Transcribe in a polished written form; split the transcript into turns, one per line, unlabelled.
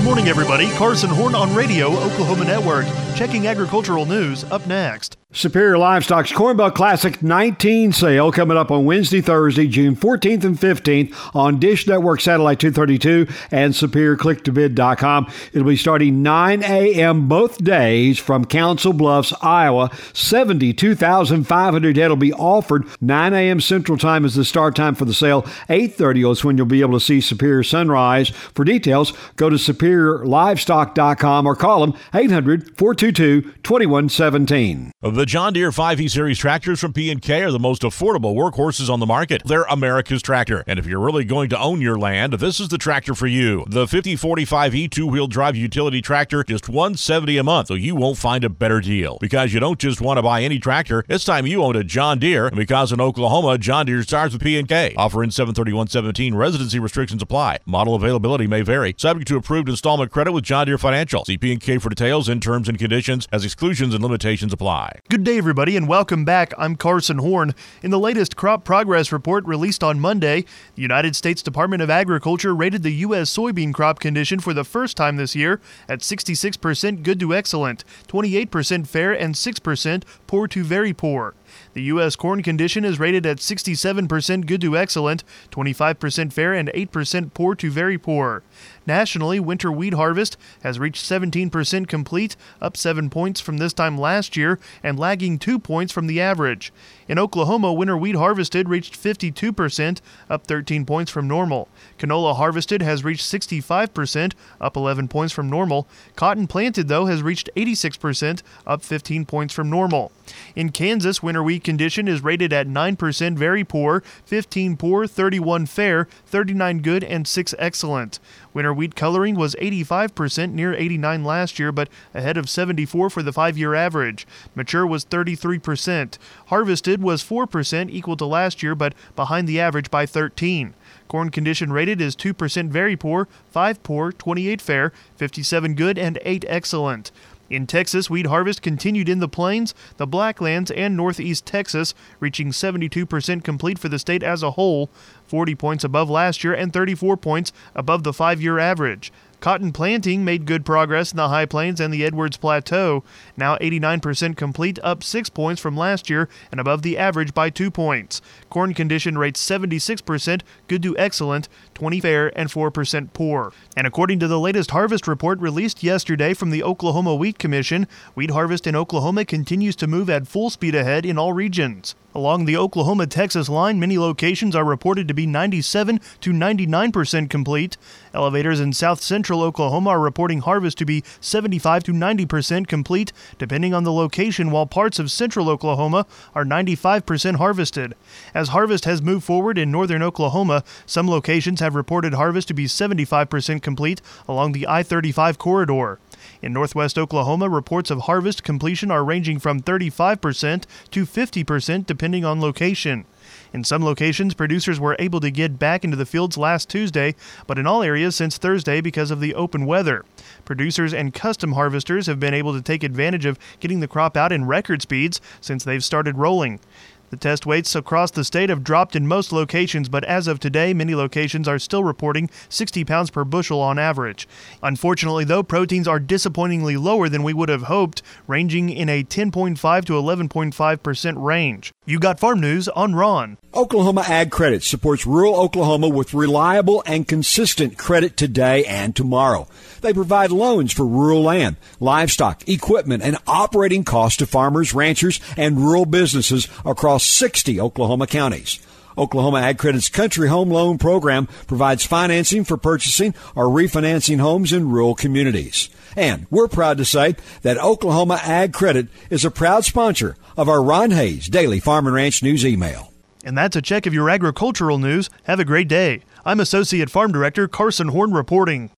Good morning, everybody. Carson Horn on Radio, Oklahoma Network. Checking agricultural news up next.
Superior Livestock's Corn Belt Classic 19 sale coming up on Wednesday, Thursday, June 14th and 15th on Dish Network Satellite 232 and SuperiorClickToBid.com. It'll be starting 9 a.m. both days from Council Bluffs, Iowa. 72,500 head will be offered. 9 a.m. Central Time is the start time for the sale. 8:30 is when you'll be able to see Superior Sunrise. For details, go to SuperiorLivestock.com or call them 800-422-2117.
The John Deere 5E Series tractors from P&K are the most affordable workhorses on the market. They're America's tractor. And if you're really going to own your land, this is the tractor for you. The 5045E two-wheel drive utility tractor, just $170 a month, so you won't find a better deal. Because you don't just want to buy any tractor, it's time you owned a John Deere. And because in Oklahoma, John Deere starts with P&K. Offer in 731.17. Residency restrictions apply. Model availability may vary. Subject to approved installment credit with John Deere Financial. See P&K for details and terms and conditions as exclusions and limitations apply.
Good day, everybody, and welcome back. I'm Carson Horn. In the latest crop progress report released on Monday, the United States Department of Agriculture rated the U.S. soybean crop condition for the first time this year at 66% good to excellent, 28% fair, and 6% poor to very poor. The U.S. corn condition is rated at 67% good to excellent, 25% fair, and 8% poor to very poor. Nationally, winter wheat harvest has reached 17% complete, up 7 points from this time last year and lagging 2 points from the average. In Oklahoma, winter wheat harvested reached 52%, up 13 points from normal. Canola harvested has reached 65%, up 11 points from normal. Cotton planted, though, has reached 86%, up 15 points from normal. In Kansas, winter wheat condition is rated at 9% very poor, 15 poor, 31 fair, 39 good, and 6 excellent. Winter wheat coloring was 85%, near 89 last year, but ahead of 74 for the 5-year average. Mature was 33%. Harvested was 4%, equal to last year, but behind the average by 13. Corn condition rated is 2% very poor, 5 poor, 28 fair, 57 good, and 8 excellent. In Texas, wheat harvest continued in the plains, the Blacklands, and northeast Texas, reaching 72% complete for the state as a whole, 40 points above last year and 34 points above the 5-year average. Cotton planting made good progress in the High Plains and the Edwards Plateau, now 89% complete, up 6 points from last year and above the average by 2 points. Corn condition rates 76% good to excellent, 20 fair, and 4% poor. And according to the latest harvest report released yesterday from the Oklahoma Wheat Commission, wheat harvest in Oklahoma continues to move at full speed ahead in all regions. Along the Oklahoma-Texas line, many locations are reported to be 97 to 99% complete. Elevators in south-central Oklahoma are reporting harvest to be 75 to 90% complete, depending on the location, while parts of central Oklahoma are 95% harvested. As harvest has moved forward in northern Oklahoma, some locations have reported harvest to be 75% complete along the I-35 corridor. In northwest Oklahoma, reports of harvest completion are ranging from 35% to 50% depending on location. In some locations, producers were able to get back into the fields last Tuesday, but in all areas since Thursday because of the open weather. Producers and custom harvesters have been able to take advantage of getting the crop out in record speeds since they've started rolling. The test weights across the state have dropped in most locations, but as of today, many locations are still reporting 60 pounds per bushel on average. Unfortunately, though, proteins are disappointingly lower than we would have hoped, ranging in a 10.5 to 11.5% range. You got farm news on Ron.
Oklahoma Ag Credit supports rural Oklahoma with reliable and consistent credit today and tomorrow. They provide loans for rural land, livestock, equipment, and operating costs to farmers, ranchers, and rural businesses across 60 Oklahoma counties. Oklahoma Ag Credit's Country Home Loan Program provides financing for purchasing or refinancing homes in rural communities. And we're proud to say that Oklahoma Ag Credit is a proud sponsor of our Ron Hayes Daily Farm and Ranch News email.
And that's a check of your agricultural news. Have a great day. I'm Associate Farm Director Carson Horn reporting.